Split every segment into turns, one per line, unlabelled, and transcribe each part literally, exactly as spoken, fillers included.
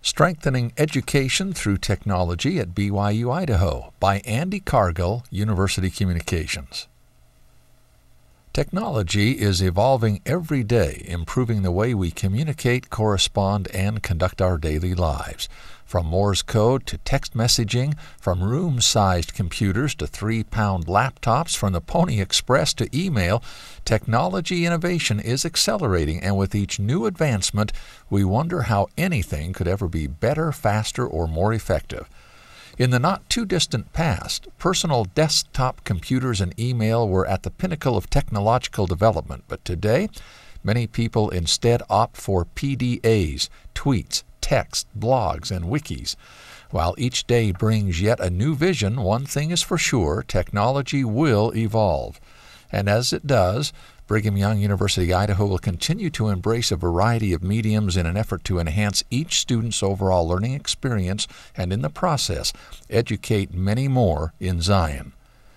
Strengthening Education Through Technology at B Y U Idaho by Andy Cargill, University Communications. Technology is evolving every day, improving the way we communicate, correspond, and conduct our daily lives. From Morse code to text messaging, from room-sized computers to three-pound laptops, from the Pony Express to email, technology innovation is accelerating, and with each new advancement, we wonder how anything could ever be better, faster, or more effective. In the not-too-distant past, personal desktop computers and email were at the pinnacle of technological development, but today, many people instead opt for P D As, tweets, text, blogs, and wikis. While each day brings yet a new vision, one thing is for sure, technology will evolve. And as it does, Brigham Young University Idaho will continue to embrace a variety of mediums in an effort to enhance each student's overall learning experience and, in the process, educate many more in Zion.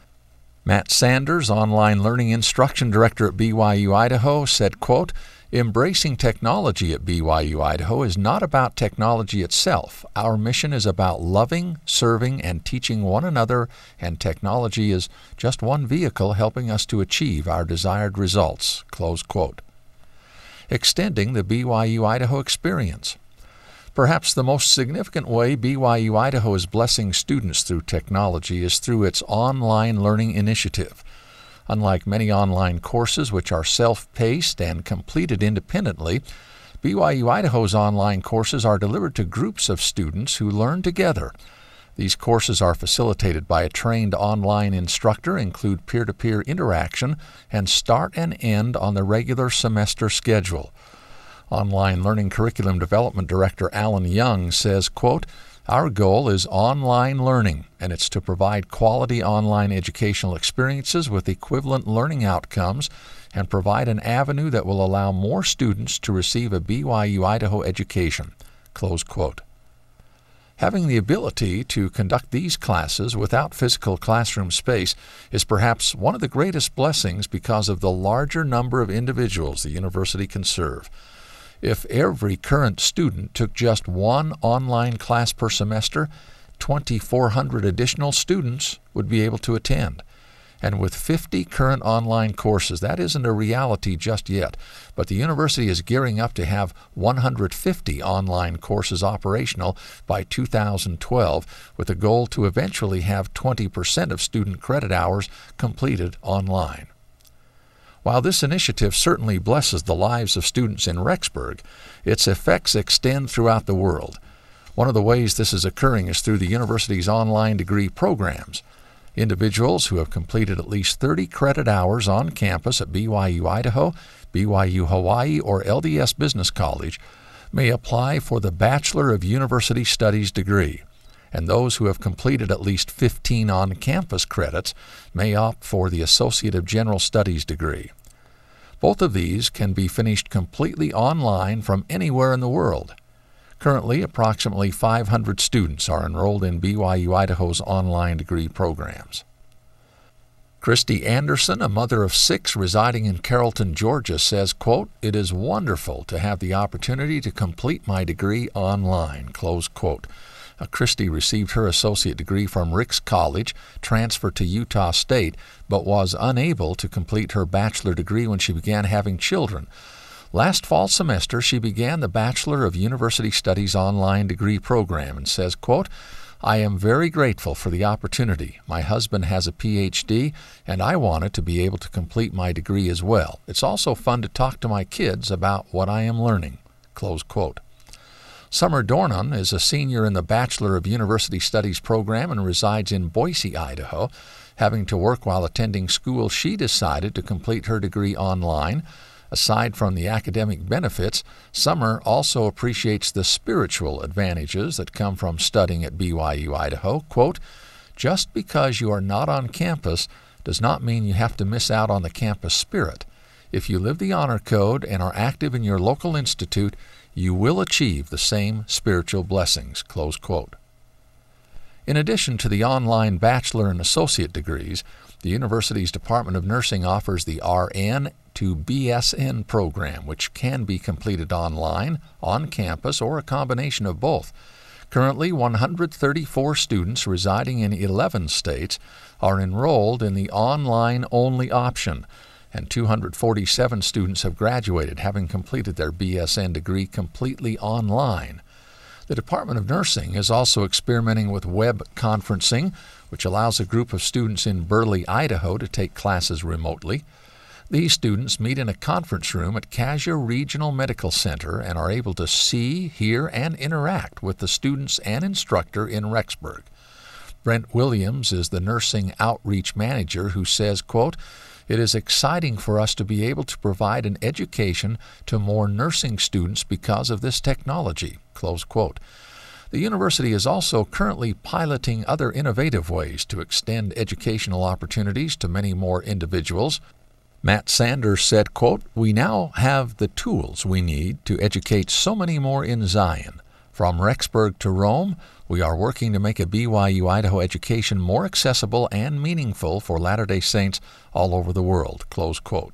Matt Sanders, Online Learning Instruction Director at B Y U Idaho, said, quote, "Embracing technology at B Y U Idaho is not about technology itself. Our mission is about loving, serving, and teaching one another, and technology is just one vehicle helping us to achieve our desired results." Close quote. Extending the B Y U Idaho experience. Perhaps the most significant way B Y U Idaho is blessing students through technology is through its online learning initiative. Unlike many online courses which are self-paced and completed independently, B Y U Idaho's online courses are delivered to groups of students who learn together. These courses are facilitated by a trained online instructor, include peer-to-peer interaction, and start and end on the regular semester schedule. Online Learning Curriculum Development Director Alan Young says, quote, "Our goal is online learning, and it's to provide quality online educational experiences with equivalent learning outcomes and provide an avenue that will allow more students to receive a B Y U Idaho education." Close quote. Having the ability to conduct these classes without physical classroom space is perhaps one of the greatest blessings because of the larger number of individuals the university can serve. If every current student took just one online class per semester, twenty-four hundred additional students would be able to attend. And with fifty current online courses, that isn't a reality just yet, but the university is gearing up to have one hundred fifty online courses operational by two thousand twelve, with a goal to eventually have twenty percent of student credit hours completed online. While this initiative certainly blesses the lives of students in Rexburg, its effects extend throughout the world. One of the ways this is occurring is through the university's online degree programs. Individuals who have completed at least thirty credit hours on campus at B Y U Idaho, B Y U Hawaii, or L D S Business College may apply for the Bachelor of University Studies degree, and those who have completed at least fifteen on-campus credits may opt for the Associate of General Studies degree. Both of these can be finished completely online from anywhere in the world. Currently, approximately five hundred students are enrolled in B Y U Idaho's online degree programs. Christy Anderson, a mother of six residing in Carrollton, Georgia, says, quote, "It is wonderful to have the opportunity to complete my degree online." Close quote. Uh, Christy received her associate degree from Ricks College, transferred to Utah State, but was unable to complete her bachelor degree when she began having children. Last fall semester, she began the Bachelor of University Studies online degree program and says, quote, "I am very grateful for the opportunity. My husband has a P H D, and I wanted to be able to complete my degree as well. It's also fun to talk to my kids about what I am learning." Close quote. Summer Dornan is a senior in the Bachelor of University Studies program and resides in Boise, Idaho. Having to work while attending school, she decided to complete her degree online. Aside from the academic benefits, Summer also appreciates the spiritual advantages that come from studying at B Y U Idaho. Quote, "Just because you are not on campus does not mean you have to miss out on the campus spirit. If you live the honor code and are active in your local institute, you will achieve the same spiritual blessings." Close quote. In addition to the online bachelor and associate degrees, the university's Department of Nursing offers the R N, to B S N program, which can be completed online, on campus, or a combination of both. Currently, one hundred thirty-four students residing in eleven states are enrolled in the online-only option, and two hundred forty-seven students have graduated, having completed their B S N degree completely online. The Department of Nursing is also experimenting with web conferencing, which allows a group of students in Burley, Idaho, to take classes remotely. These students meet in a conference room at Cassia Regional Medical Center and are able to see, hear, and interact with the students and instructor in Rexburg. Brent Williams is the nursing outreach manager who says, quote, "It is exciting for us to be able to provide an education to more nursing students because of this technology," close quote. The university is also currently piloting other innovative ways to extend educational opportunities to many more individuals. Matt Sanders said, quote, "We now have the tools we need to educate so many more in Zion. From Rexburg to Rome, we are working to make a B Y U Idaho education more accessible and meaningful for Latter-day Saints all over the world," close quote.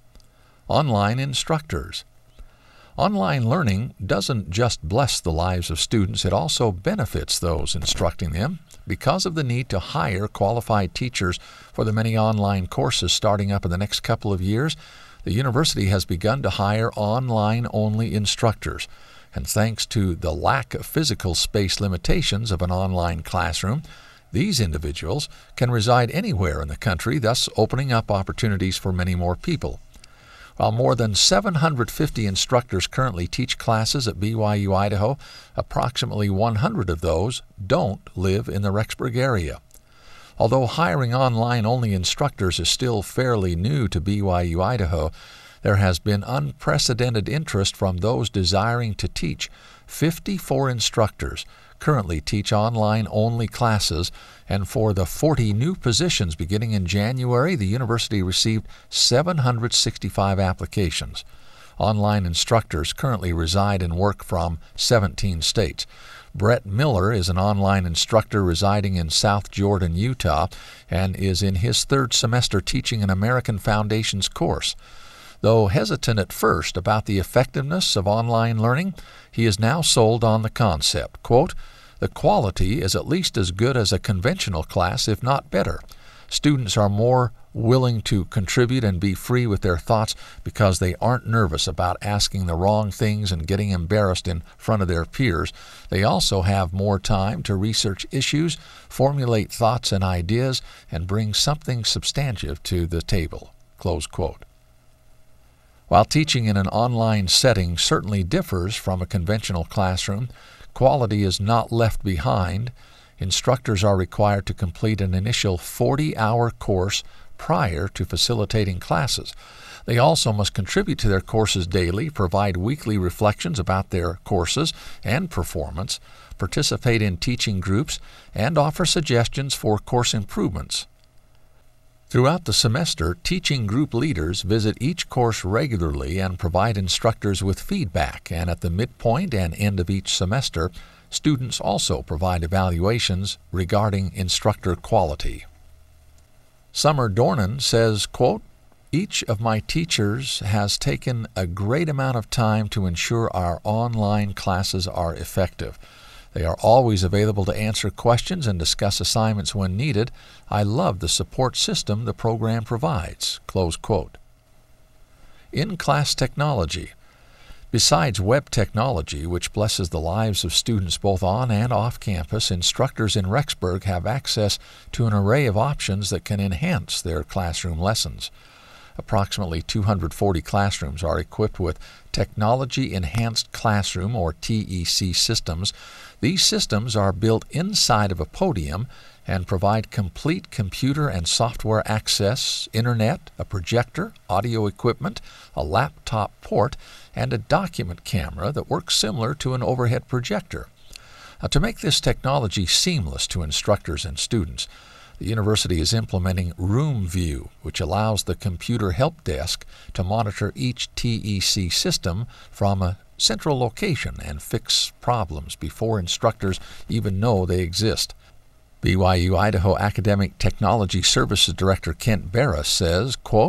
Online instructors. Online learning doesn't just bless the lives of students, it also benefits those instructing them. Because of the need to hire qualified teachers for the many online courses starting up in the next couple of years, the university has begun to hire online-only instructors. And thanks to the lack of physical space limitations of an online classroom, these individuals can reside anywhere in the country, thus opening up opportunities for many more people. While more than seven hundred fifty instructors currently teach classes at B Y U Idaho, approximately one hundred of those don't live in the Rexburg area. Although hiring online-only instructors is still fairly new to B Y U Idaho, there has been unprecedented interest from those desiring to teach. fifty-four instructors currently teach online-only classes, and for the forty new positions beginning in January, the university received seven hundred sixty-five applications. Online instructors currently reside and work from seventeen states. Brett Miller is an online instructor residing in South Jordan, Utah, and is in his third semester teaching an American Foundations course. Though hesitant at first about the effectiveness of online learning, he is now sold on the concept. Quote, "The quality is at least as good as a conventional class, if not better. Students are more willing to contribute and be free with their thoughts because they aren't nervous about asking the wrong things and getting embarrassed in front of their peers. They also have more time to research issues, formulate thoughts and ideas, and bring something substantive to the table." Close quote. While teaching in an online setting certainly differs from a conventional classroom, quality is not left behind. Instructors are required to complete an initial forty-hour course prior to facilitating classes. They also must contribute to their courses daily, provide weekly reflections about their courses and performance, participate in teaching groups, and offer suggestions for course improvements. Throughout the semester, teaching group leaders visit each course regularly and provide instructors with feedback, and at the midpoint and end of each semester, students also provide evaluations regarding instructor quality. Summer Dornan says, quote, "Each of my teachers has taken a great amount of time to ensure our online classes are effective. They are always available to answer questions and discuss assignments when needed. I love the support system the program provides." Close quote. In-class technology. Besides web technology, which blesses the lives of students both on and off campus, instructors in Rexburg have access to an array of options that can enhance their classroom lessons. Approximately two hundred forty classrooms are equipped with Technology Enhanced Classroom, or T E C systems. These systems are built inside of a podium and provide complete computer and software access, internet, a projector, audio equipment, a laptop port, and a document camera that works similar to an overhead projector. Now, to make this technology seamless to instructors and students, the university is implementing Room View, which allows the computer help desk to monitor each T E C system from a central location and fix problems before instructors even know they exist. B Y U Idaho Academic Technology Services Director Kent Barras says, quote,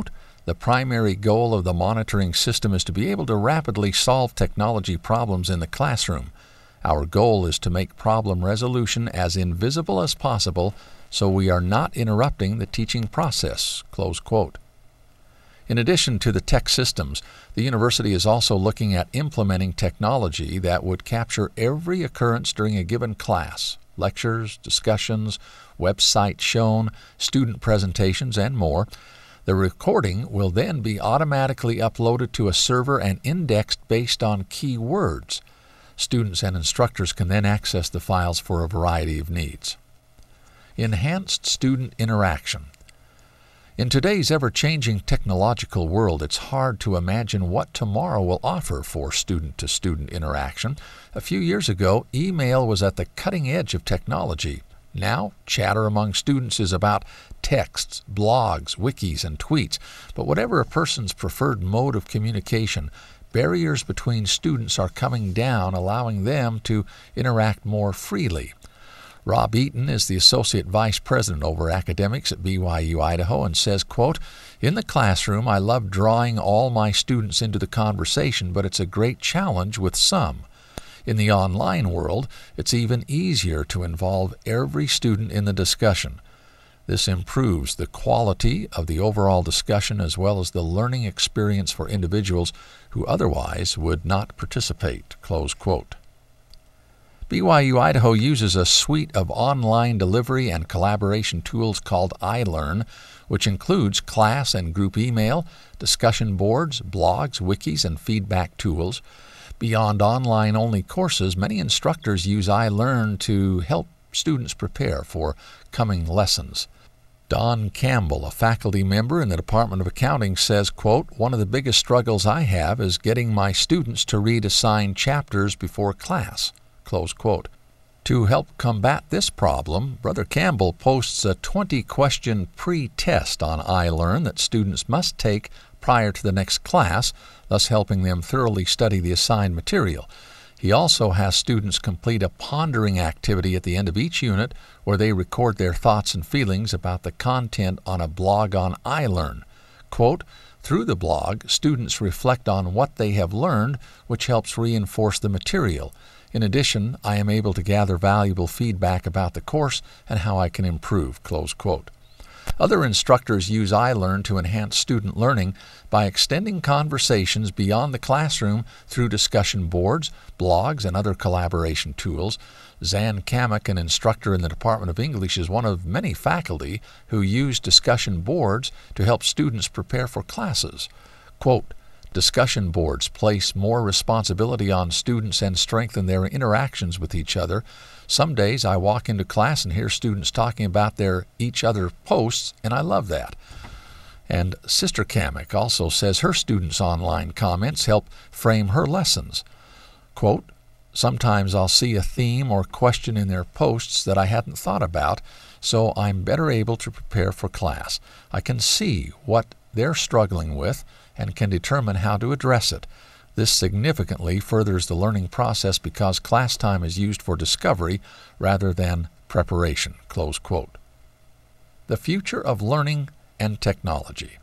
The primary goal of the monitoring system is to be able to rapidly solve technology problems in the classroom. Our goal is to make problem resolution as invisible as possible so we are not interrupting the teaching process." Close quote. In addition to the tech systems, the university is also looking at implementing technology that would capture every occurrence during a given class: lectures, discussions, websites shown, student presentations, and more. The recording will then be automatically uploaded to a server and indexed based on keywords. Students and instructors can then access the files for a variety of needs. Enhanced student interaction. In today's ever-changing technological world, it's hard to imagine what tomorrow will offer for student-to-student interaction. A few years ago, email was at the cutting edge of technology. Now, chatter among students is about texts, blogs, wikis, and tweets. But whatever a person's preferred mode of communication, barriers between students are coming down, allowing them to interact more freely. Rob Eaton is the Associate Vice President over Academics at B Y U Idaho and says, quote, "In the classroom, I love drawing all my students into the conversation, but it's a great challenge with some. In the online world, it's even easier to involve every student in the discussion. This improves the quality of the overall discussion as well as the learning experience for individuals who otherwise would not participate." Close quote. B Y U Idaho uses a suite of online delivery and collaboration tools called iLearn, which includes class and group email, discussion boards, blogs, wikis, and feedback tools. Beyond online-only courses, many instructors use iLearn to help students prepare for coming lessons. Don Campbell, a faculty member in the Department of Accounting, says, quote, "One of the biggest struggles I have is getting my students to read assigned chapters before class." Close quote. To help combat this problem, Brother Campbell posts a twenty-question pre-test on iLearn that students must take prior to the next class, thus helping them thoroughly study the assigned material. He also has students complete a pondering activity at the end of each unit where they record their thoughts and feelings about the content on a blog on iLearn. Quote, "Through the blog, students reflect on what they have learned, which helps reinforce the material. In addition, I am able to gather valuable feedback about the course and how I can improve." Close quote. Other instructors use iLearn to enhance student learning by extending conversations beyond the classroom through discussion boards, blogs, and other collaboration tools. Zan Kamek, an instructor in the Department of English, is one of many faculty who use discussion boards to help students prepare for classes. Quote, "Discussion boards place more responsibility on students and strengthen their interactions with each other. Some days I walk into class and hear students talking about their each other posts, and I love that." And Sister Kamek also says her students' online comments help frame her lessons. Quote, "Sometimes I'll see a theme or question in their posts that I hadn't thought about, so I'm better able to prepare for class. I can see what they're struggling with and can determine how to address it. This significantly furthers the learning process because class time is used for discovery rather than preparation." Close quote. The future of learning and technology.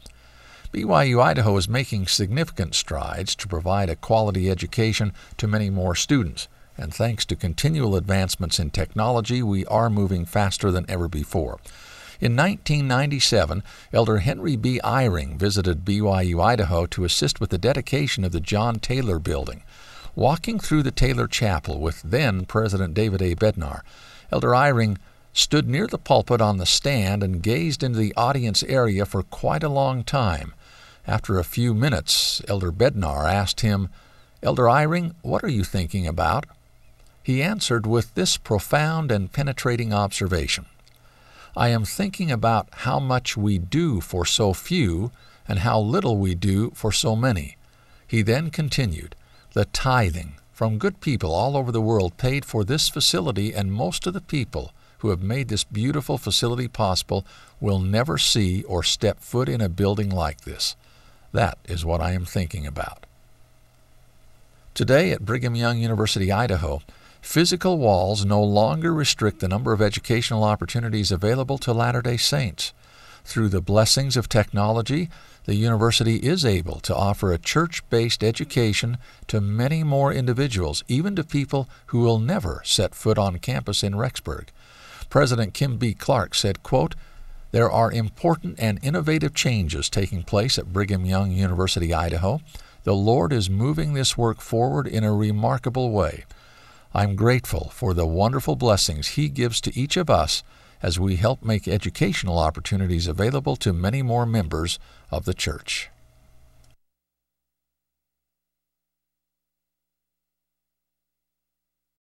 B Y U Idaho is making significant strides to provide a quality education to many more students, and thanks to continual advancements in technology, we are moving faster than ever before. In nineteen ninety-seven, Elder Henry B. Eyring visited B Y U Idaho to assist with the dedication of the John Taylor Building. Walking through the Taylor Chapel with then-President David A. Bednar, Elder Eyring stood near the pulpit on the stand and gazed into the audience area for quite a long time. After a few minutes, Elder Bednar asked him, "Elder Eyring, what are you thinking about?" He answered with this profound and penetrating observation, "I am thinking about how much we do for so few and how little we do for so many." He then continued, "The tithing from good people all over the world paid for this facility, and most of the people who have made this beautiful facility possible will never see or step foot in a building like this. That is what I am thinking about." Today at Brigham Young University, Idaho, physical walls no longer restrict the number of educational opportunities available to Latter-day Saints. Through the blessings of technology, the university is able to offer a church-based education to many more individuals, even to people who will never set foot on campus in Rexburg. President Kim B. Clark said, quote, "There are important and innovative changes taking place at Brigham Young University, Idaho. The Lord is moving this work forward in a remarkable way. I'm grateful for the wonderful blessings He gives to each of us as we help make educational opportunities available to many more members of the church."